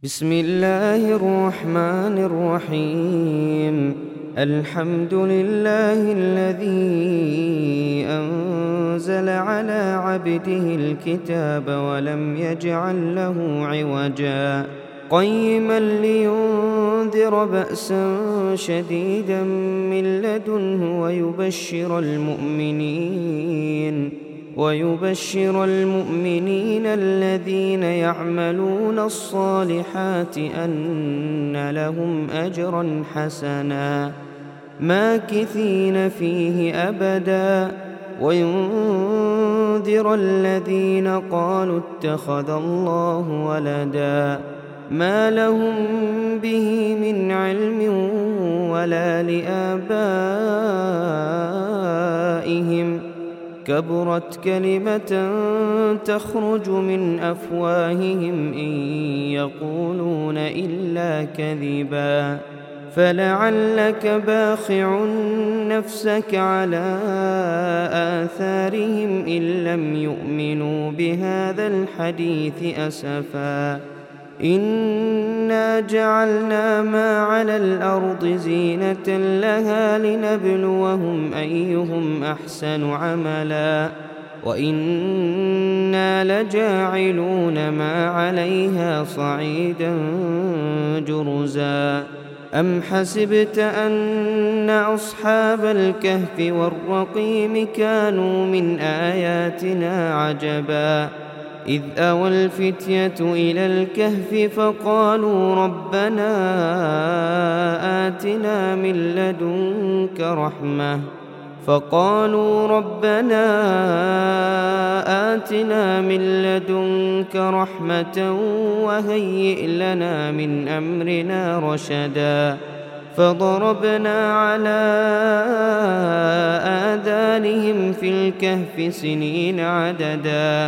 بسم الله الرحمن الرحيم. الحمد لله الذي أنزل على عبده الكتاب ولم يجعل له عوجا قيما لينذر بأسا شديدا من لدنه ويبشر المؤمنين الذين يعملون الصالحات أن لهم أجرا حسنا ماكثين فيه أبدا وينذر الذين قالوا اتخذ الله ولدا ما لهم به من علم ولا لآبائهم كبرت كلمة تخرج من أفواههم إن يقولون إلا كذبا فلعلك باخع نفسك على آثارهم إن لم يؤمنوا بهذا الحديث أسفا إنا جعلنا ما على الأرض زينة لها لنبلوهم أيهم أحسن عملا وإنا لجاعلون ما عليها صعيدا جرزا أم حسبت أن أصحاب الكهف والرقيم كانوا من آياتنا عجبا إذ أوى الفتية إلى الكهف فقالوا ربنا آتنا من لدنك رحمة وهيئ لنا من أمرنا رشدا فضربنا على آذانهم في الكهف سنين عددا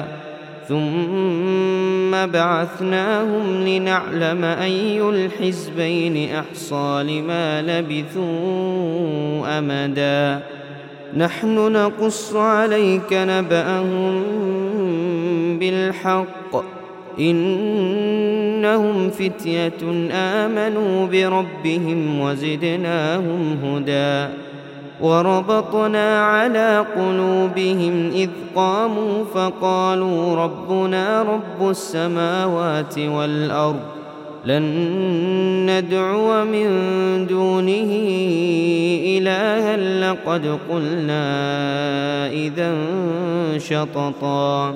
ثم بعثناهم لنعلم أي الحزبين أحصى لما لبثوا أمدا نحن نقص عليك نبأهم بالحق إنهم فتية آمنوا بربهم وزدناهم هدى وربطنا على قلوبهم إذ قاموا فقالوا ربنا رب السماوات والأرض لن ندعو من دونه إلها لقد قلنا إذا شططا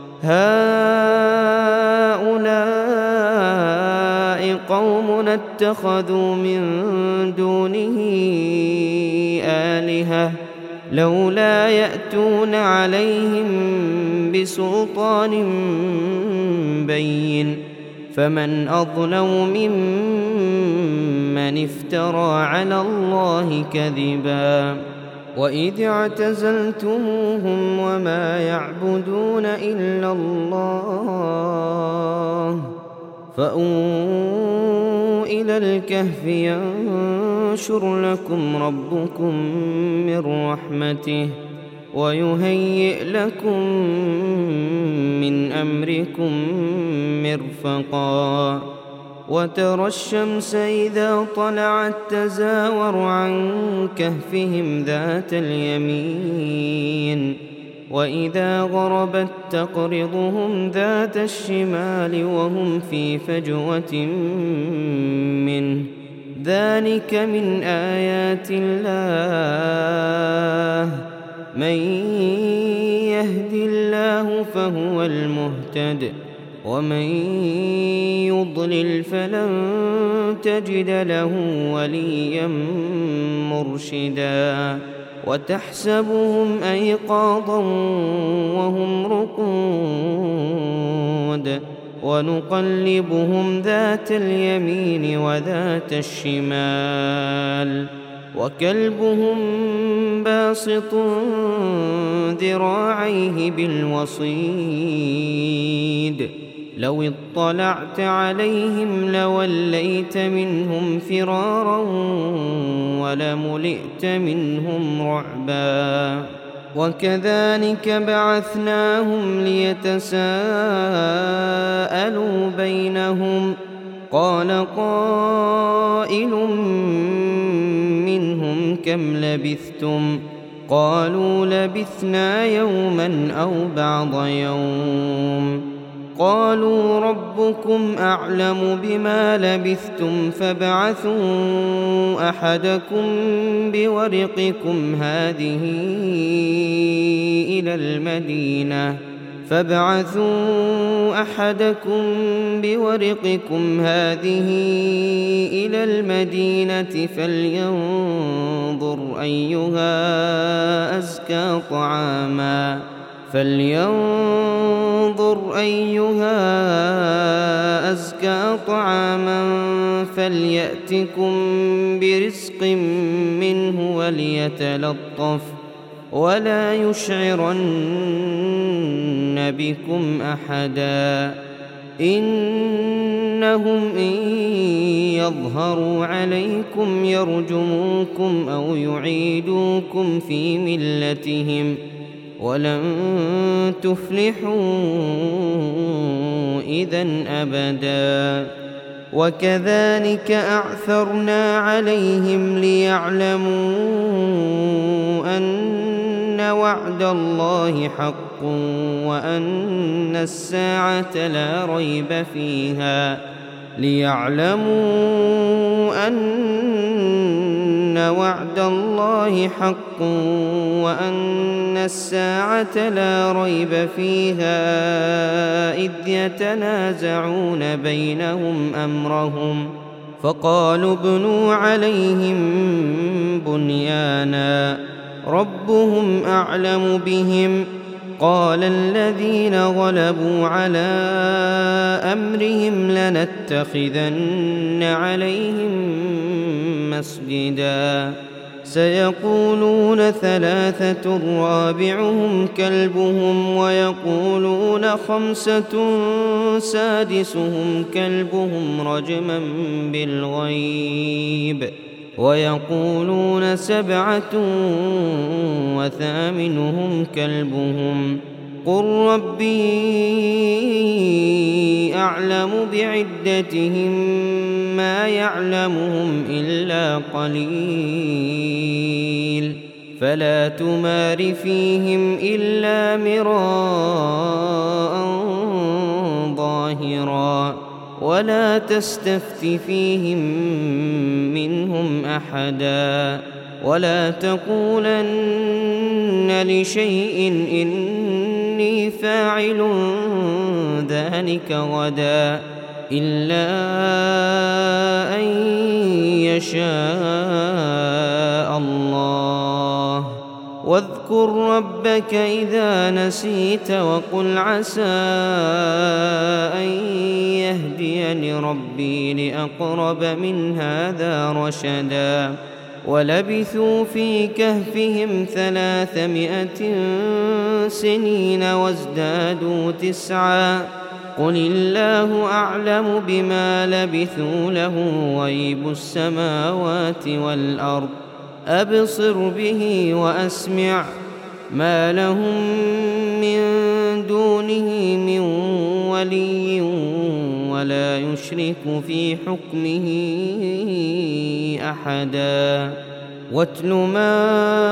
هؤلاء قومنا اتخذوا من دونه آلهة لولا يأتون عليهم بسلطان بين فمن أظلم ممن افترى على الله كذبا وإذ اعتزلتموهم وما يعبدون إلا الله فأووا إلى الكهف ينشر لكم ربكم من رحمته ويهيئ لكم من أمركم مرفقا وترى الشمس إذا طلعت تزاور عن كهفهم ذات اليمين وإذا غربت تقرضهم ذات الشمال وهم في فجوة منه ذلك من آيات الله من يهد الله فهو المهتد ومن يضلل فلن تجد له وليا مرشدا وتحسبهم أيقاظا وهم رقود ونقلبهم ذات اليمين وذات الشمال وكلبهم باسط ذراعيه بالوصيد لو اطلعت عليهم لوليت منهم فرارا ولملئت منهم رعبا وكذلك بعثناهم ليتساءلوا بينهم قال قائل منهم كم لبثتم قالوا لبثنا يوما أو بعض يوم قالوا ربكم أعلم بما لبثتم فابعثوا أحدكم بورقكم هذه إلى المدينة فلينظر أيها أزكى طعاما فليأتكم برزق منه وليتلطف ولا يشعرن بكم أحدا إنهم إن يظهروا عليكم يرجموكم أو يعيدوكم في ملتهم ولن تفلحوا إذن أبدا وكذلك أعثرنا عليهم ليعلموا أن وعد الله حق وأن الساعة لا ريب فيها إذ يتنازعون بينهم أمرهم فقالوا ابنوا عليهم بنيانا ربهم أعلم بهم قال الذين غلبوا على أمرهم لنتخذن عليهم مسجدا سيقولون ثلاثة رابعهم كلبهم ويقولون خمسة سادسهم كلبهم رجما بالغيب ويقولون سبعة وثامنهم كلبهم قل ربي أعلم بعدتهم ما يعلمهم إلا قليل فلا تمار فيهم إلا مراء ظاهرا ولا تستفت فيهم منهم أحدا ولا تقولن لشيء إني فاعل ذلك غدا إلا أن يشاء الله واذكر ربك إذا نسيت وقل عسى أن يهديني ربي لأقرب من هذا رشدا ولبثوا في كهفهم 300 سنين وازدادوا 9 قل الله أعلم بما لبثوا له غيب السماوات والأرض أبصر به وأسمع ما لهم من دونه من ولي ولا يشرك في حكمه أحدا واتل ما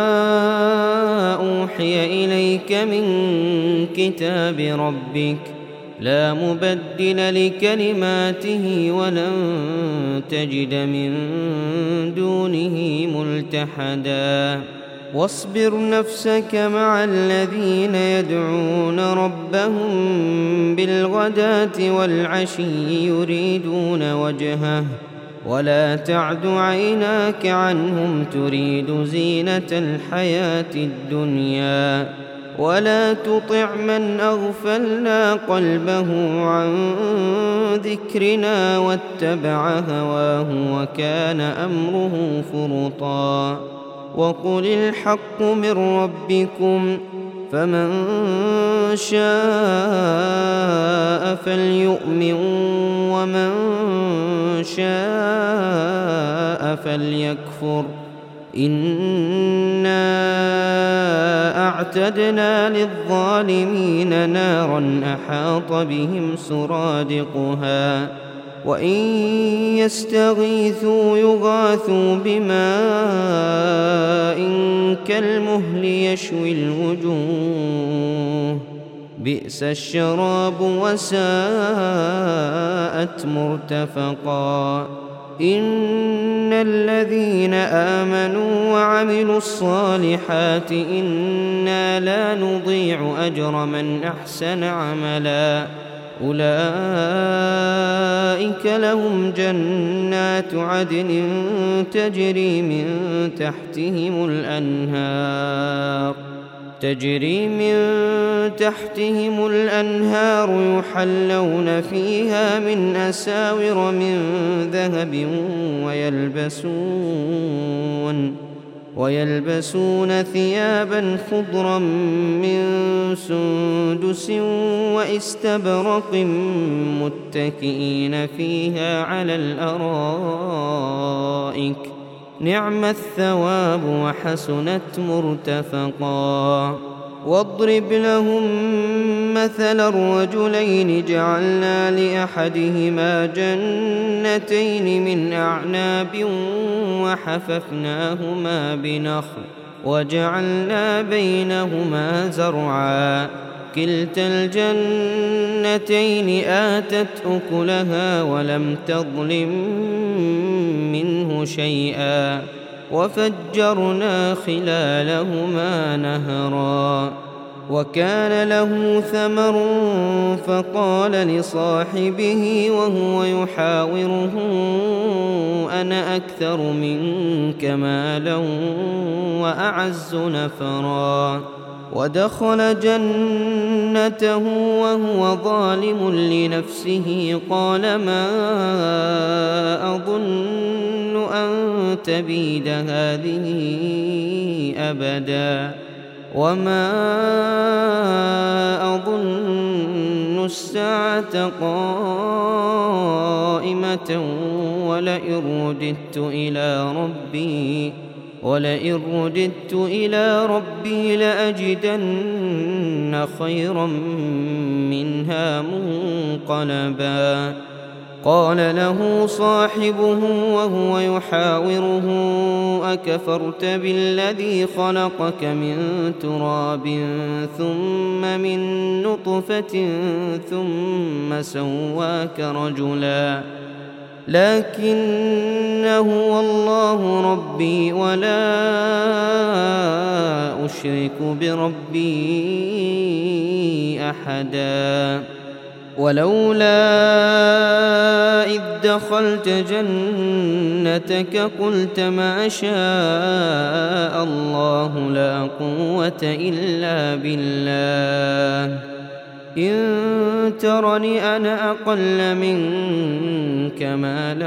أوحي إليك من كتاب ربك لا مبدل لكلماته ولن تجد من دونه ملتحدا واصبر نفسك مع الذين يدعون ربهم بالغداة والعشي يريدون وجهه ولا تعد عيناك عنهم تريد زينة الحياة الدنيا ولا تطع من أغفلنا قلبه عن ذكرنا واتبع هواه وكان أمره فرطا وقل الحق من ربكم فمن شاء فليؤمن ومن شاء فليكفر إنا أعتدنا للظالمين نارا أحاط بهم سرادقها وإن يستغيثوا يغاثوا بماء كالمهل يشوي الوجوه بئس الشراب وساءت مرتفقا إن الذين آمنوا وعملوا الصالحات إنا لا نضيع أجر من أحسن عملا أولئك لهم جنات عدن تجري من تحتهم الأنهار يحلون فيها من أساور من ذهب ويلبسون ثيابا خضرا من سندس واستبرق متكئين فيها على الأرائك نعم الثواب وحسنت مرتفقا واضرب لهم مثل الرجلين جعلنا لأحدهما جنتين من أعناب وحففناهما بنخل وجعلنا بينهما زرعا كلتا الجنتين آتت أكلها ولم تظلم منه شيئا وفجرنا خلالهما نهرا وكان له ثمر فقال لصاحبه وهو يحاوره أنا أكثر منك مالا وأعز نفرا ودخل جنته وهو ظالم لنفسه قال ما أظن أن تبيد هذه أبدا وما أظن الساعة قائمة ولئن رددت إلى ربي لأجدن خيرا منها منقلبا قال له صاحبه وهو يحاوره أكفرت بالذي خلقك من تراب ثم من نطفة ثم سواك رجلا لكن هو الله ربي ولا أشرك بربي أحدا ولولا إذ دخلت جنتك قلت ما شاء الله لا قوة إلا بالله إن ترني أنا أقل منك مالا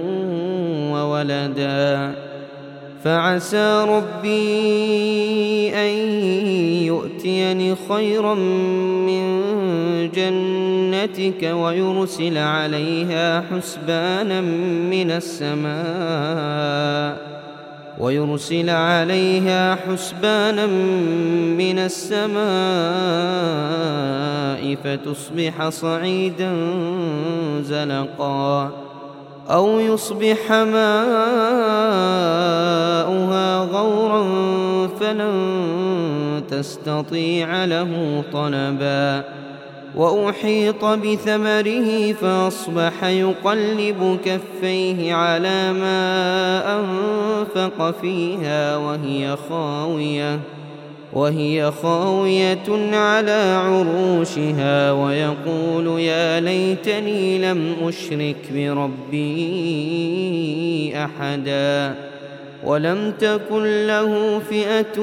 وولدا فعسى ربي أن يؤتيني خيرا من جنتك ويرسل عليها حسبانا من السماء فتصبح صعيدا زلقا أو يصبح ماؤها غورا فلن تستطيع له طلبا وأحيط بثمره فأصبح يقلب كفيه على ما أنفق فيها وهي خاوية على عروشها ويقول يا ليتني لم أشرك بربي أحدا ولم تكن له فئة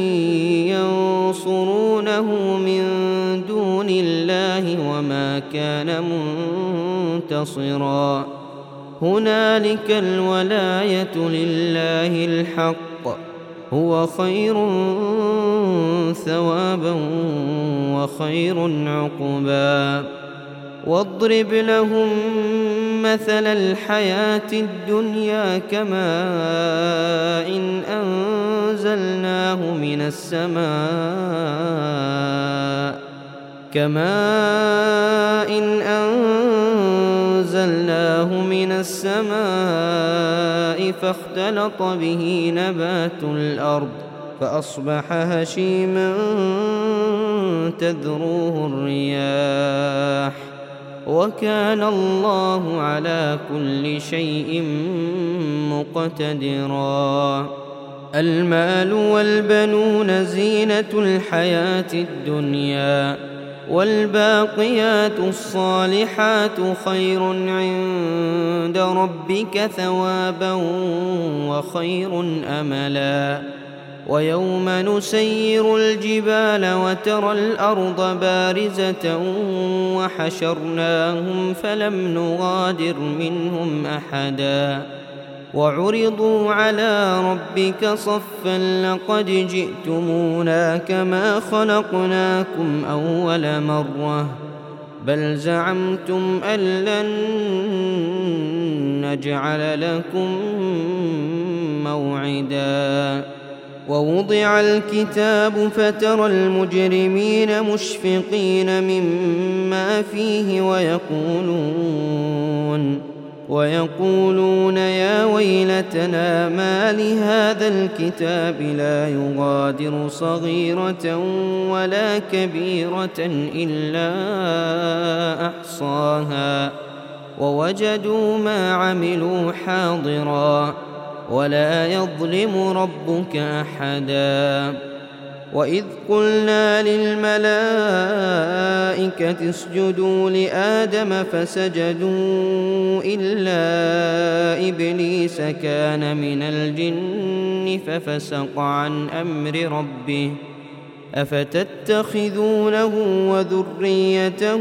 ينصرونه من دون الله وما كان منتصرا هنالك الولاية لله الحق هو خير ثوابا وخير عقبا واضرب لهم مثل الحياة الدنيا كماء أنزلناه السماء فاختلط به نبات الأرض فأصبح هشيما تذروه الرياح وكان الله على كل شيء مقتدرا. المال والبنون زينة الحياة الدنيا والباقيات الصالحات خير عند ربك ثوابا وخير أملا. ويوم نسير الجبال وترى الأرض بارزة وحشرناهم فلم نغادر منهم أحدا وعرضوا على ربك صفا لقد جئتمونا كما خلقناكم أول مرة بل زعمتم أن لن نجعل لكم موعدا. ووضع الكتاب فترى المجرمين مشفقين مما فيه ويقولون يا ويلتنا ما لهذا الكتاب لا يغادر صغيرة ولا كبيرة إلا أحصاها ووجدوا ما عملوا حاضرا ولا يظلم ربك أحدا. وإذ قلنا للملائكة اسجدوا لآدم فسجدوا إلا إبليس كان من الجن ففسق عن أمر ربه أفتتخذونه وذريته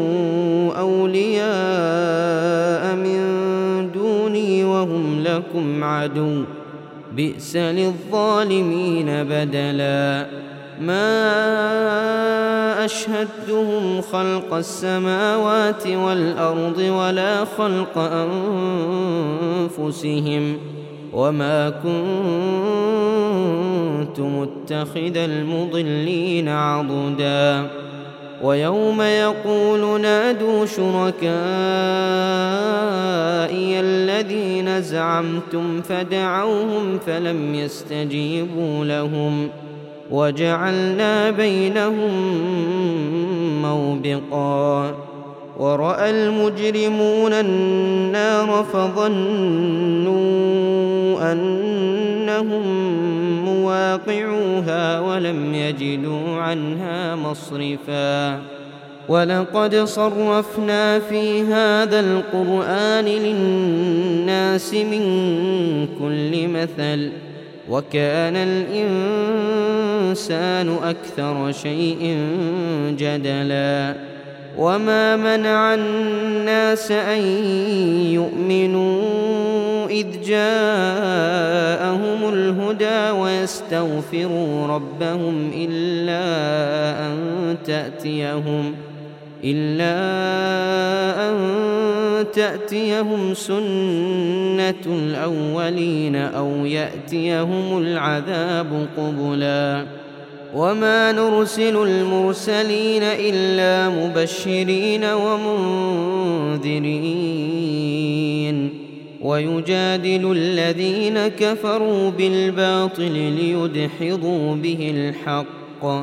أولياء من دوني وهم لكم عدو بئس للظالمين بدلا. ما أشهدتهم خلق السماوات والأرض ولا خلق أنفسهم وما كنت متخذ المضلين عضدا. ويوم يقول نادوا شركائي الذين زعمتم فدعوهم فلم يستجيبوا لهم وجعلنا بينهم موبقا. ورأى المجرمون النار فظنوا أنهم مواقعوها ولم يجدوا عنها مصرفا. ولقد صرفنا في هذا القرآن للناس من كل مثل وكان الإنسان أكثر شيء جدلا. وما منع الناس أن يؤمنوا إذ جاءهم الهدى ويستغفروا ربهم إلا أن تأتيهم سنة الأولين أو يأتيهم العذاب قبلا. وما نرسل المرسلين إلا مبشرين ومنذرين ويجادل الذين كفروا بالباطل ليدحضوا به الحق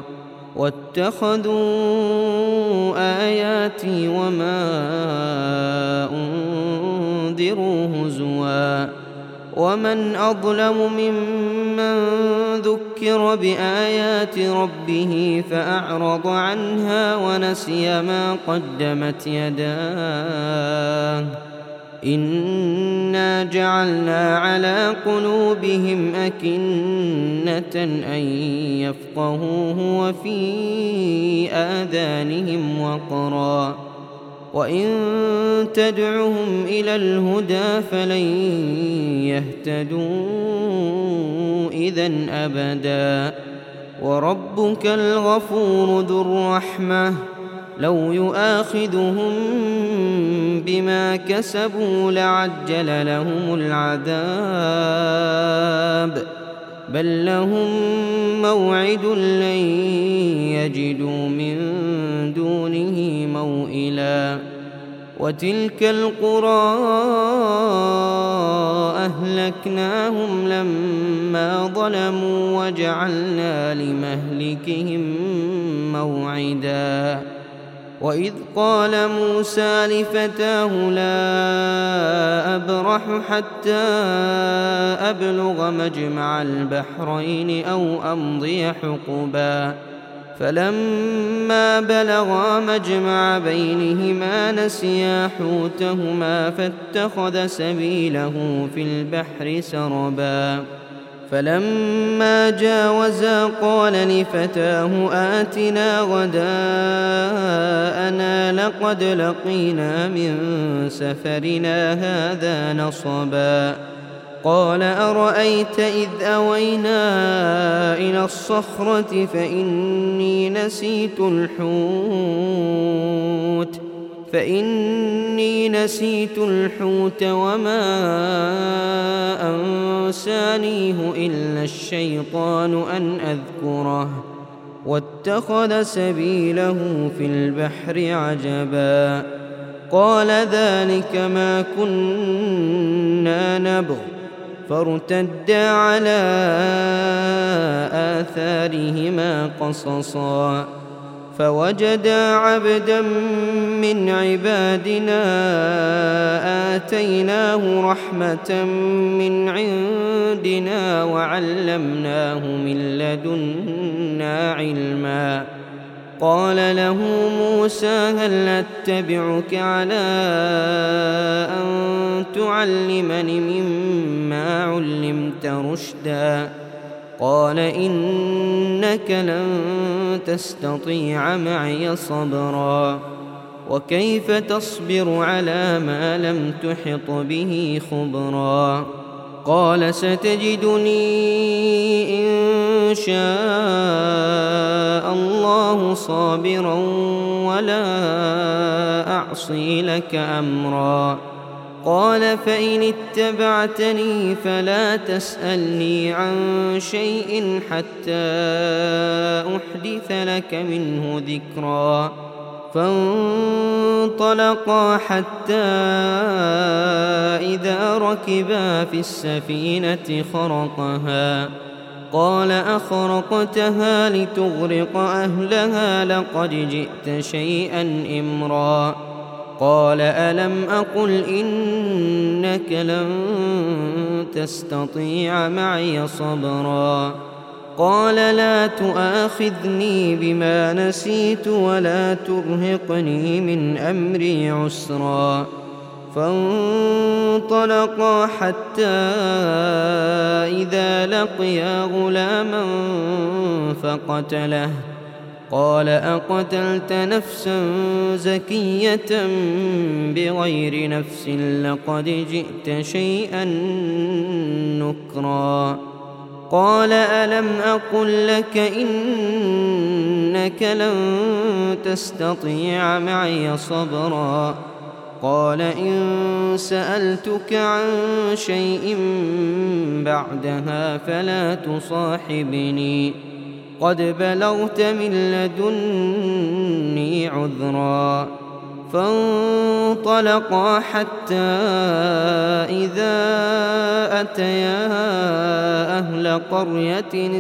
واتخذوا آياتي وما أنذروا هزوا. ومن أظلم ممن ذكر بآيات ربه فأعرض عنها ونسي ما قدمت يداه إنا جعلنا على قلوبهم أكنة أن يفقهوه وفي آذانهم وقرا وإن تدعهم إلى الهدى فلن يهتدوا إذن أبدا. وربك الغفور ذو الرحمة لو يؤاخذهم بما كسبوا لعجل لهم العذاب بل لهم موعد لن يجدوا من دونه موئلا. وتلك القرى أهلكناهم لما ظلموا وجعلنا لمهلكهم موعدا وإذ قال موسى لفتاه لا أبرح حتى أبلغ مجمع البحرين أو أمضي حقبا فلما بلغا مجمع بينهما نسيا حوتهما فاتخذ سبيله في البحر سربا فلما جاوزا قال لفتاه آتنا غداءنا لقد لقينا من سفرنا هذا نصبا قال أرأيت إذ أوينا إلى الصخرة فإني نسيت الحوت وما أنسانيه إلا الشيطان أن أذكره واتخذ سبيله في البحر عجبا قال ذلك ما كنا نبغ فارتدا على آثارهما قصصا فوجدا عبدا من عبادنا آتيناه رحمة من عندنا وعلمناه من لدنا علما قال له موسى هل أتبعك على أن تعلمني مما علمت رشدا قال إنك لن تستطيع معي صبرا وكيف تصبر على ما لم تحط به خبرا قال ستجدني إن شاء الله صابرا ولا أعصي لك أمرا قال فإن اتبعتني فلا تسألني عن شيء حتى أحدث لك منه ذكرا فانطلقا حتى إذا ركبا في السفينة خرقها قال أخرقتها لتغرق أهلها لقد جئت شيئا إمرا قال ألم أقل إنك لن تستطيع معي صبرا قال لا تؤاخذني بما نسيت ولا ترهقني من أمري عسرا فانطلقا حتى إذا لقيا غلاما فقتله قال أقتلت نفسا زكية بغير نفس لقد جئت شيئا نكرا قال ألم أقل لك إنك لن تستطيع معي صبرا قال إن سألتك عن شيء بعدها فلا تصاحبني قد بلغت من لدني عذرا فانطلقا حتى إذا أتيا أهل قرية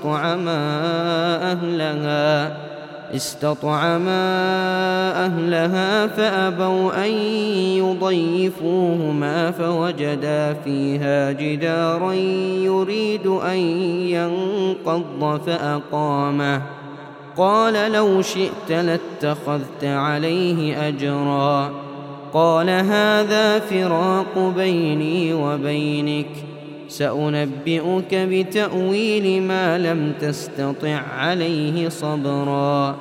استطعما أهلها فأبوا أن يضيفوهما فوجدا فيها جدارا يريد أن ينقض فأقامه قال لو شئت لاتخذت عليه أجرا قال هذا فراق بيني وبينك سأنبئك بتأويل ما لم تستطع عليه صبرا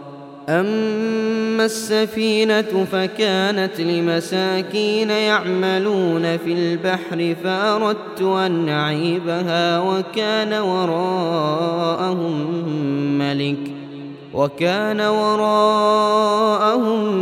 أما السفينة فكانت لمساكين يعملون في البحر فأردت أن أعيبها وكان وراءهم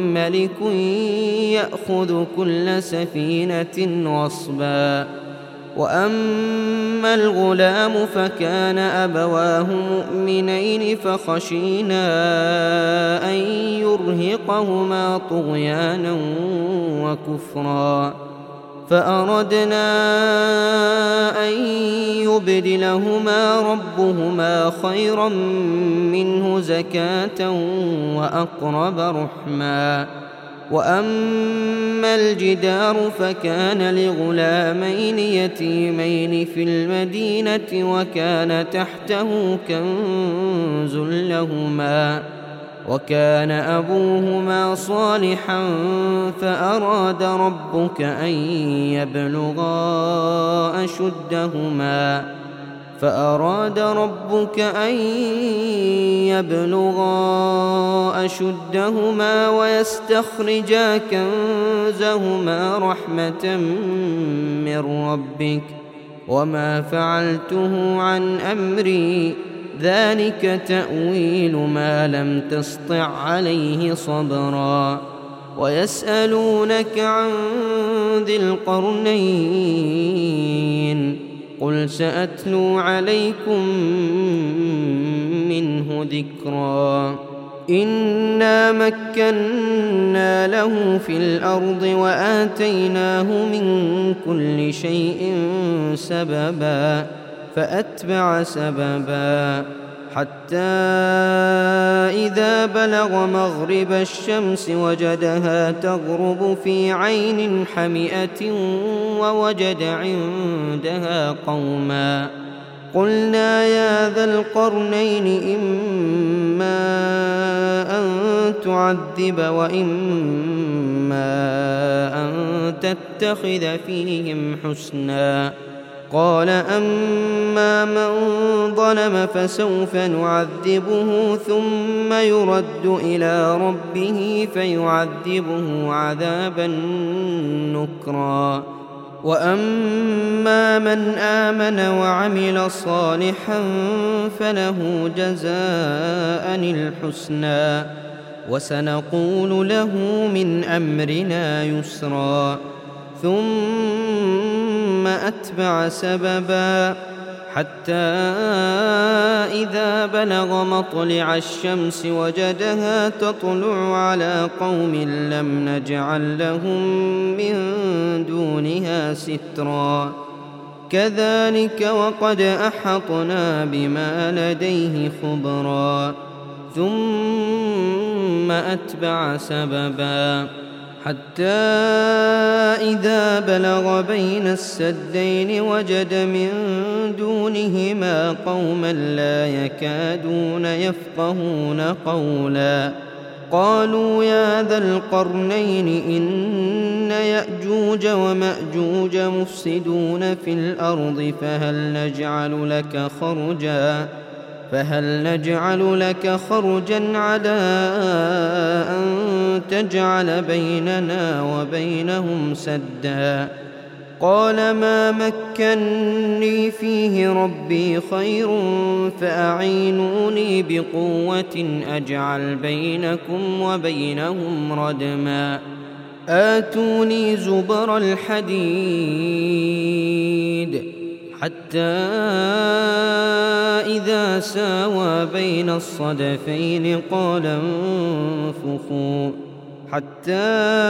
ملك يأخذ كل سفينة غصبا وأما الغلام فكان أبواه مؤمنين فخشينا أن يرهقهما طغيانا وكفرا فأردنا أن يبدلهما ربهما خيرا منه زكاة وأقرب رحما. وأما الجدار فكان لغلامين يتيمين في المدينة وكان تحته كنز لهما وكان أبوهما صالحا فأراد ربك أن يبلغا أشدهما ويستخرجا كنزهما رحمة من ربك وما فعلته عن أمري ذلك تأويل ما لم تسطع عليه صبرا. ويسألونك عن ذي القرنين قل سأتلو عليكم منه ذكرا. إنا مكنا له في الأرض وآتيناه من كل شيء سببا فأتبع سببا حتى إذا بلغ مغرب الشمس وجدها تغرب في عين حمئة ووجد عندها قوما قلنا يا ذا القرنين إما أن تعذب وإما أن تتخذ فيهم حسنا. قال أما من ظلم فسوف نعذبه ثم يرد إلى ربه فيعذبه عذابا نكرا. وأما من آمن وعمل صالحا فله جزاء الحسنى وسنقول له من أمرنا يسرا. ثم أتبع سببا حتى إذا بلغ مطلع الشمس وجدها تطلع على قوم لم نجعل لهم من دونها سترا. كذلك وقد أحطنا بما لديه خبرا. ثم أتبع سببا حتى إذا بلغ بين السدين وجد من دونهما قوما لا يكادون يفقهون قولا. قالوا يا ذا القرنين إن يأجوج ومأجوج مفسدون في الأرض فهل نجعل لك خرجا على أن تجعل بيننا وبينهم سدا. قال ما مكني فيه ربي خير فأعينوني بقوة أجعل بينكم وبينهم ردما. آتوني زبر الحديد حتى إذا ساوى بين الصدفين قال انفخوا حتى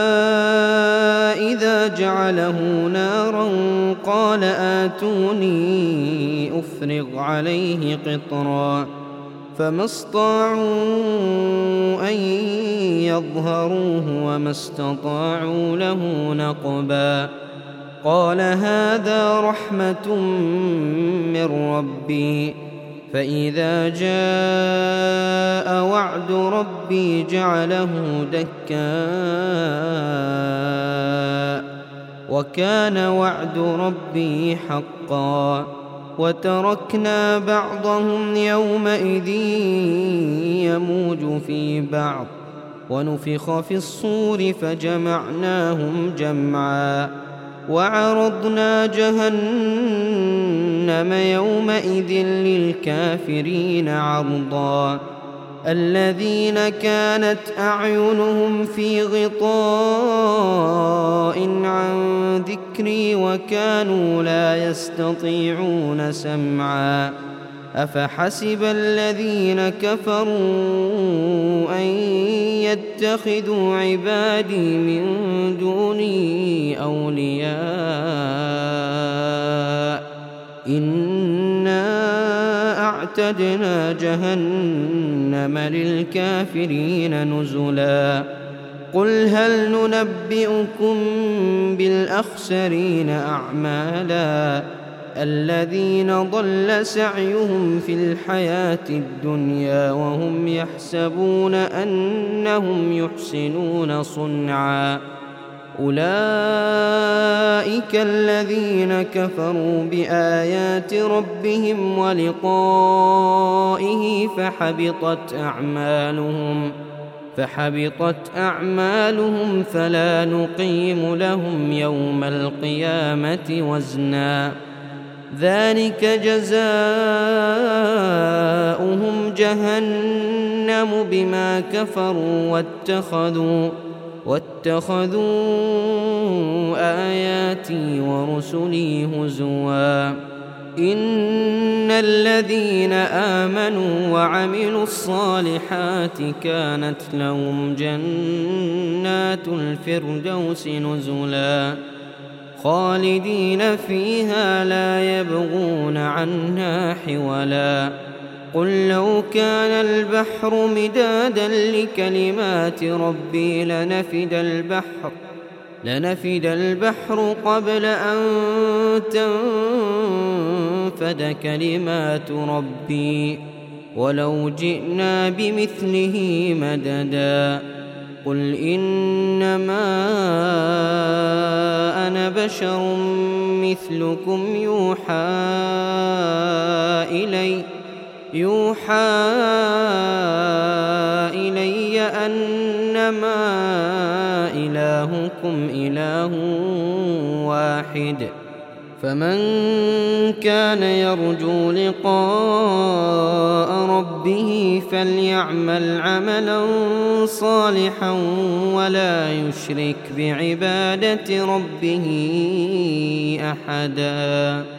إذا جعله نارا قال آتوني أفرغ عليه قطرا. فما استطاعوا أن يظهروه وما استطاعوا له نقبا. قال هذا رحمة من ربي فإذا جاء وعد ربي جعله دكاء وكان وعد ربي حقا. وتركنا بعضهم يومئذ يموج في بعض ونفخ في الصور فجمعناهم جمعا. وعرضنا جهنم يومئذ للكافرين عرضا. الذين كانت أعينهم في غطاء عن ذكري وكانوا لا يستطيعون سمعا أفحسب الذين كفروا أن يتخذوا عبادي من دوني أولياء إنا أعتدنا جهنم للكافرين نزلا قل هل ننبئكم بالأخسرين أعمالا الذين ضل سعيهم في الحياة الدنيا وهم يحسبون أنهم يحسنون صنعا أولئك الذين كفروا بآيات ربهم ولقائه فحبطت أعمالهم فلا نقيم لهم يوم القيامة وزنا ذلك جزاؤهم جهنم بما كفروا واتخذوا آياتي ورسلي هزوا إن الذين آمنوا وعملوا الصالحات كانت لهم جنات الفردوس نزلا خالدين فيها لا يبغون عنها حولا قل لو كان البحر مدادا لكلمات ربي لنفد البحر قبل أن تنفد كلمات ربي ولو جئنا بمثله مددا قل إنما أنا بشر مثلكم يوحى إلي أنما إلهكم إله واحد فمن كان يرجو لقاء ربه فليعمل عملا صالحا ولا يشرك بعبادة ربه أحدا.